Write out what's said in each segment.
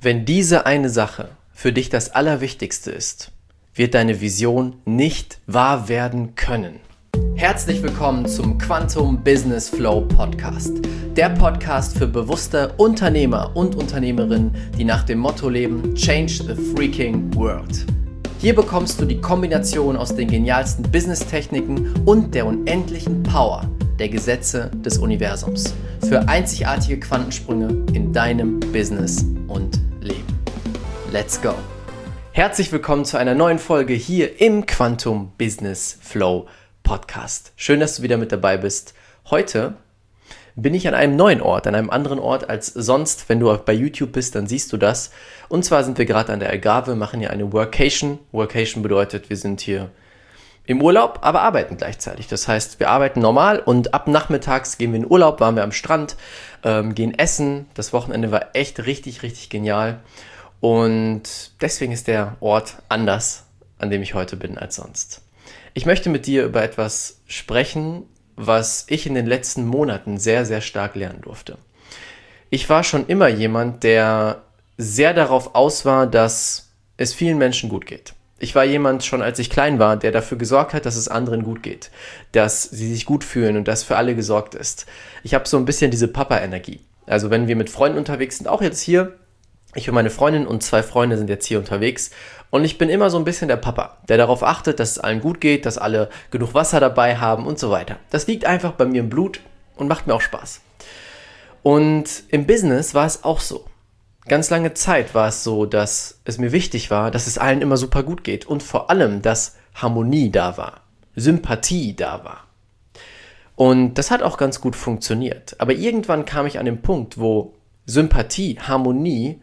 Wenn diese eine Sache für dich das Allerwichtigste ist, wird deine Vision nicht wahr werden können. Herzlich willkommen zum Quantum Business Flow Podcast. Der Podcast für bewusste Unternehmer und Unternehmerinnen, die nach dem Motto leben: Change the freaking world. Hier bekommst du die Kombination aus den genialsten Business-Techniken und der unendlichen Power der Gesetze des Universums für einzigartige Quantensprünge in deinem Business und Leben. Let's go! Herzlich willkommen zu einer neuen Folge hier im Quantum Business Flow Podcast. Schön, dass du wieder mit dabei bist. Heute bin ich an einem neuen Ort, an einem anderen Ort als sonst. Wenn du bei YouTube bist, dann siehst du das. Und zwar sind wir gerade an der Algarve, machen hier eine Workation. Workation bedeutet, wir sind hier im Urlaub, aber arbeiten gleichzeitig. Das heißt, wir arbeiten normal und ab nachmittags gehen wir in Urlaub, waren wir am Strand, gehen essen. Das Wochenende war echt richtig genial. Und deswegen ist der Ort anders, an dem ich heute bin, als sonst. Ich möchte mit dir über etwas sprechen, was ich in den letzten Monaten sehr stark lernen durfte. Ich war schon immer jemand, der sehr darauf aus war, dass es vielen Menschen gut geht. Ich war jemand, schon als ich klein war, der dafür gesorgt hat, dass es anderen gut geht, dass sie sich gut fühlen und dass für alle gesorgt ist. Ich habe so ein bisschen diese Papa-Energie. Also wenn wir mit Freunden unterwegs sind, auch jetzt hier, ich und meine Freundin und 2 Freunde sind jetzt hier unterwegs und ich bin immer so ein bisschen der Papa, der darauf achtet, dass es allen gut geht, dass alle genug Wasser dabei haben und so weiter. Das liegt einfach bei mir im Blut und macht mir auch Spaß. Und im Business war es auch so. Ganz lange Zeit war es so, dass es mir wichtig war, dass es allen immer super gut geht und vor allem, dass Harmonie da war, Sympathie da war. Und das hat auch ganz gut funktioniert. Aber irgendwann kam ich an den Punkt, wo Sympathie, Harmonie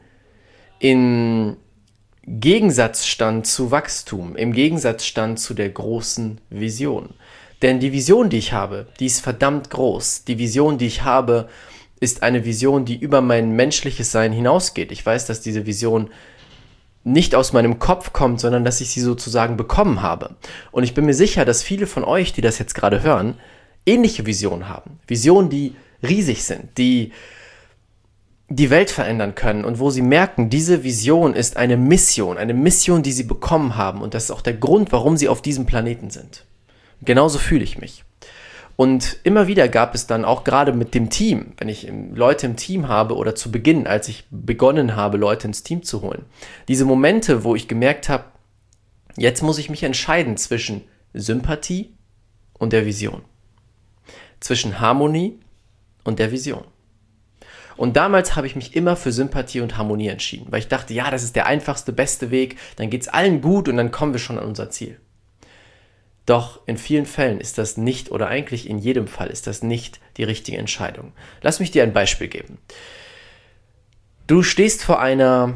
im Gegensatz stand zu Wachstum, im Gegensatz stand zu der großen Vision. Denn die Vision, die ich habe, die ist verdammt groß. Die Vision, die ich habe, ist eine Vision, die über mein menschliches Sein hinausgeht. Ich weiß, dass diese Vision nicht aus meinem Kopf kommt, sondern dass ich sie sozusagen bekommen habe. Und ich bin mir sicher, dass viele von euch, die das jetzt gerade hören, ähnliche Visionen haben. Visionen, die riesig sind, die die Welt verändern können und wo sie merken, diese Vision ist eine Mission, die sie bekommen haben. Und das ist auch der Grund, warum sie auf diesem Planeten sind. Genauso fühle ich mich. Und immer wieder gab es dann auch gerade mit dem Team, wenn ich Leute im Team habe oder zu Beginn, als ich begonnen habe, Leute ins Team zu holen, diese Momente, wo ich gemerkt habe, jetzt muss ich mich entscheiden zwischen Sympathie und der Vision, zwischen Harmonie und der Vision. Und damals habe ich mich immer für Sympathie und Harmonie entschieden, weil ich dachte, ja, das ist der einfachste, beste Weg, dann geht es allen gut und dann kommen wir schon an unser Ziel. Doch in vielen Fällen ist das nicht, oder eigentlich in jedem Fall ist das nicht die richtige Entscheidung. Lass mich dir ein Beispiel geben. Du stehst vor einer,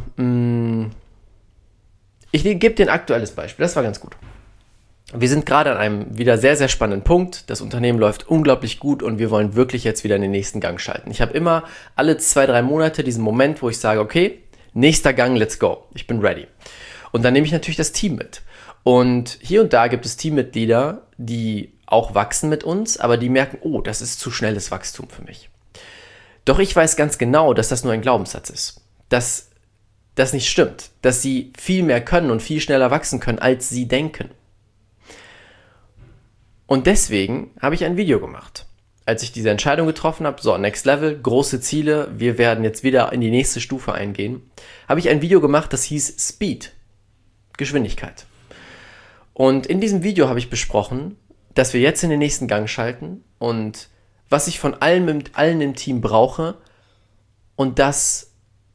ich gebe dir ein aktuelles Beispiel, das war ganz gut. Wir sind gerade an einem wieder sehr spannenden Punkt. Das Unternehmen läuft unglaublich gut und wir wollen wirklich jetzt wieder in den nächsten Gang schalten. Ich habe immer alle 2-3 Monate diesen Moment, wo ich sage, okay, nächster Gang, let's go. Ich bin ready. Und dann nehme ich natürlich das Team mit. Und hier und da gibt es Teammitglieder, die auch wachsen mit uns, aber die merken, oh, das ist zu schnelles Wachstum für mich. Doch ich weiß ganz genau, dass das nur ein Glaubenssatz ist. Dass das nicht stimmt. Dass sie viel mehr können und viel schneller wachsen können, als sie denken. Und deswegen habe ich ein Video gemacht. Als ich diese Entscheidung getroffen habe, so, Next Level, große Ziele, wir werden jetzt wieder in die nächste Stufe eingehen, habe ich ein Video gemacht, das hieß Speed, Geschwindigkeit. Und in diesem Video habe ich besprochen, dass wir jetzt in den nächsten Gang schalten und was ich von allen im Team brauche und dass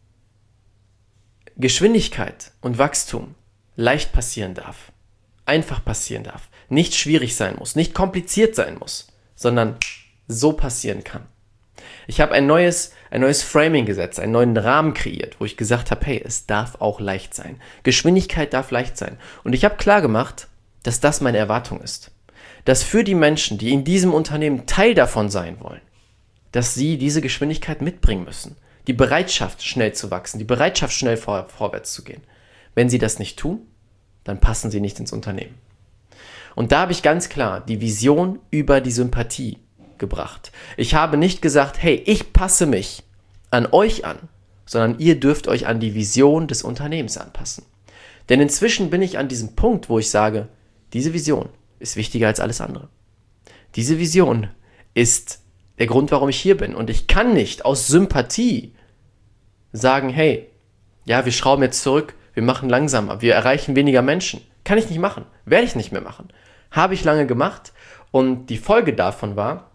Geschwindigkeit und Wachstum leicht passieren darf, einfach passieren darf, nicht schwierig sein muss, nicht kompliziert sein muss, sondern so passieren kann. Ich habe ein neues Framing gesetzt, einen neuen Rahmen kreiert, wo ich gesagt habe, hey, es darf auch leicht sein. Geschwindigkeit darf leicht sein. Und ich habe klar gemacht, dass das meine Erwartung ist. Dass für die Menschen, die in diesem Unternehmen Teil davon sein wollen, dass sie diese Geschwindigkeit mitbringen müssen. Die Bereitschaft, schnell zu wachsen, die Bereitschaft, schnell vorwärts zu gehen. Wenn sie das nicht tun, dann passen sie nicht ins Unternehmen. Und da habe ich ganz klar die Vision über die Sympathie gebracht. Ich habe nicht gesagt, hey, ich passe mich an euch an, sondern ihr dürft euch an die Vision des Unternehmens anpassen. Denn inzwischen bin ich an diesem Punkt, wo ich sage, diese Vision ist wichtiger als alles andere. Diese Vision ist der Grund, warum ich hier bin. Und ich kann nicht aus Sympathie sagen, hey, ja, wir schrauben jetzt zurück, wir machen langsamer, wir erreichen weniger Menschen. Kann ich nicht machen, werde ich nicht mehr machen. Habe ich lange gemacht und die Folge davon war,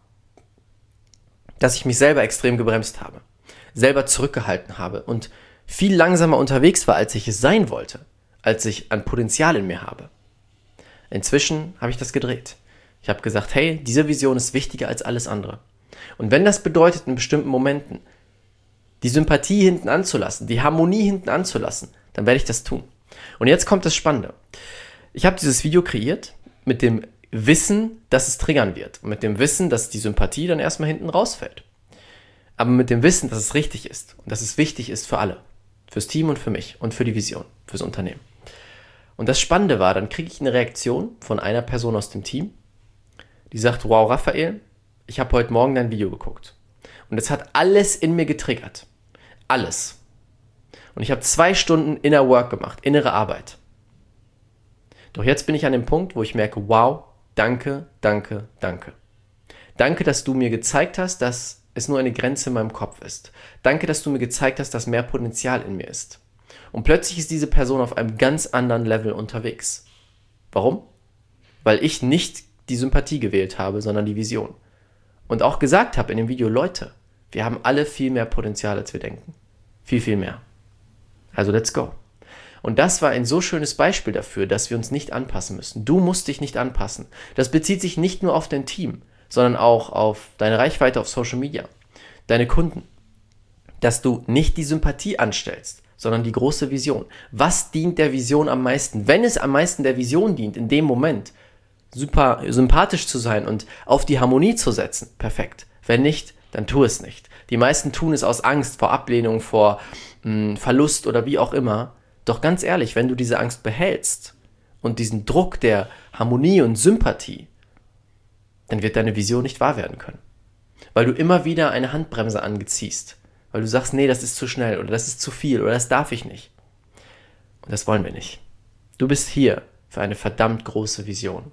dass ich mich selber extrem gebremst habe, selber zurückgehalten habe und viel langsamer unterwegs war, als ich es sein wollte, als ich an Potenzial in mir habe. Inzwischen habe ich das gedreht. Ich habe gesagt, hey, diese Vision ist wichtiger als alles andere. Und wenn das bedeutet, in bestimmten Momenten die Sympathie hinten anzulassen, die Harmonie hinten anzulassen, dann werde ich das tun. Und jetzt kommt das Spannende. Ich habe dieses Video kreiert mit dem Wissen, dass es triggern wird. Und mit dem Wissen, dass die Sympathie dann erstmal hinten rausfällt. Aber mit dem Wissen, dass es richtig ist und dass es wichtig ist für alle. Fürs Team und für mich und für die Vision, fürs Unternehmen. Und das Spannende war, dann kriege ich eine Reaktion von einer Person aus dem Team, die sagt, wow, Raphael, ich habe heute Morgen dein Video geguckt. Und es hat alles in mir getriggert. Alles. Und ich habe 2 Stunden Inner Work gemacht, innere Arbeit. Doch jetzt bin ich an dem Punkt, wo ich merke, wow, danke, danke, danke. Danke, dass du mir gezeigt hast, dass es nur eine Grenze in meinem Kopf ist. Danke, dass du mir gezeigt hast, dass mehr Potenzial in mir ist. Und plötzlich ist diese Person auf einem ganz anderen Level unterwegs. Warum? Weil ich nicht die Sympathie gewählt habe, sondern die Vision. Und auch gesagt habe in dem Video, Leute, wir haben alle viel mehr Potenzial, als wir denken. Viel, viel mehr. Also let's go. Und das war ein so schönes Beispiel dafür, dass wir uns nicht anpassen müssen. Du musst dich nicht anpassen. Das bezieht sich nicht nur auf dein Team, sondern auch auf deine Reichweite auf Social Media, deine Kunden. Dass du nicht die Sympathie anstellst, sondern die große Vision. Was dient der Vision am meisten? Wenn es am meisten der Vision dient, in dem Moment, super sympathisch zu sein und auf die Harmonie zu setzen, perfekt. Wenn nicht, dann tu es nicht. Die meisten tun es aus Angst vor Ablehnung, vor Verlust oder wie auch immer. Doch ganz ehrlich, wenn du diese Angst behältst und diesen Druck der Harmonie und Sympathie, dann wird deine Vision nicht wahr werden können. Weil du immer wieder eine Handbremse anziehst. Weil du sagst, nee, das ist zu schnell oder das ist zu viel oder das darf ich nicht. Und das wollen wir nicht. Du bist hier für eine verdammt große Vision.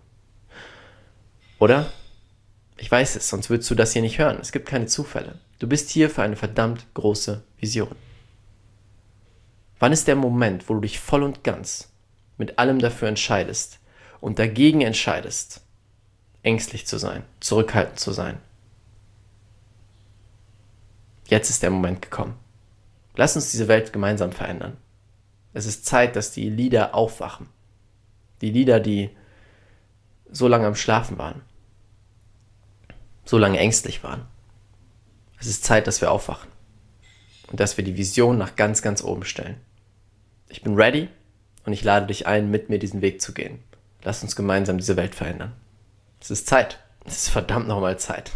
Oder? Ich weiß es, sonst würdest du das hier nicht hören. Es gibt keine Zufälle. Du bist hier für eine verdammt große Vision. Wann ist der Moment, wo du dich voll und ganz mit allem dafür entscheidest und dagegen entscheidest, ängstlich zu sein, zurückhaltend zu sein? Jetzt ist der Moment gekommen. Lass uns diese Welt gemeinsam verändern. Es ist Zeit, dass die Leader aufwachen. Die Leader, die so lange am Schlafen waren, so lange ängstlich waren. Es ist Zeit, dass wir aufwachen und dass wir die Vision nach ganz, ganz oben stellen. Ich bin ready und ich lade dich ein, mit mir diesen Weg zu gehen. Lass uns gemeinsam diese Welt verändern. Es ist Zeit. Es ist verdammt nochmal Zeit.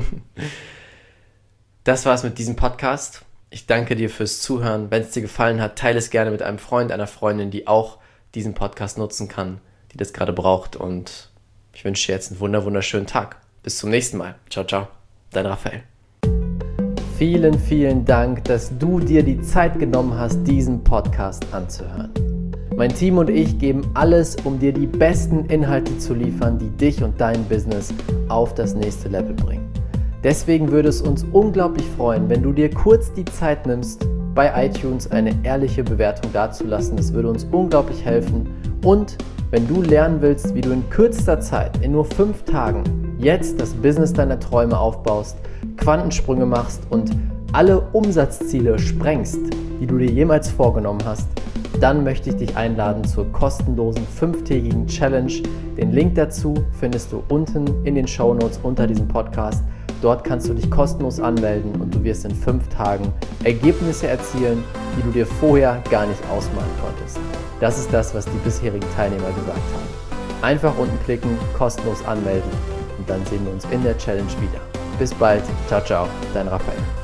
Das war's mit diesem Podcast. Ich danke dir fürs Zuhören. Wenn es dir gefallen hat, teile es gerne mit einem Freund, einer Freundin, die auch diesen Podcast nutzen kann, die das gerade braucht. Und ich wünsche dir jetzt einen wunderschönen Tag. Bis zum nächsten Mal. Ciao, ciao. Dein Raphael. Vielen, vielen Dank, dass du dir die Zeit genommen hast, diesen Podcast anzuhören. Mein Team und ich geben alles, um dir die besten Inhalte zu liefern, die dich und dein Business auf das nächste Level bringen. Deswegen würde es uns unglaublich freuen, wenn du dir kurz die Zeit nimmst, bei iTunes eine ehrliche Bewertung dazulassen. Das würde uns unglaublich helfen. Und wenn du lernen willst, wie du in kürzester Zeit, in nur 5 Tagen, jetzt das Business deiner Träume aufbaust, Quantensprünge machst und alle Umsatzziele sprengst, die du dir jemals vorgenommen hast, dann möchte ich dich einladen zur kostenlosen 5-tägigen Challenge. Den Link dazu findest du unten in den Shownotes unter diesem Podcast. Dort kannst du dich kostenlos anmelden und du wirst in 5 Tagen Ergebnisse erzielen, die du dir vorher gar nicht ausmalen konntest. Das ist das, was die bisherigen Teilnehmer gesagt haben. Einfach unten klicken, kostenlos anmelden und dann sehen wir uns in der Challenge wieder. Bis bald. Ciao, ciao. Dein Raphael.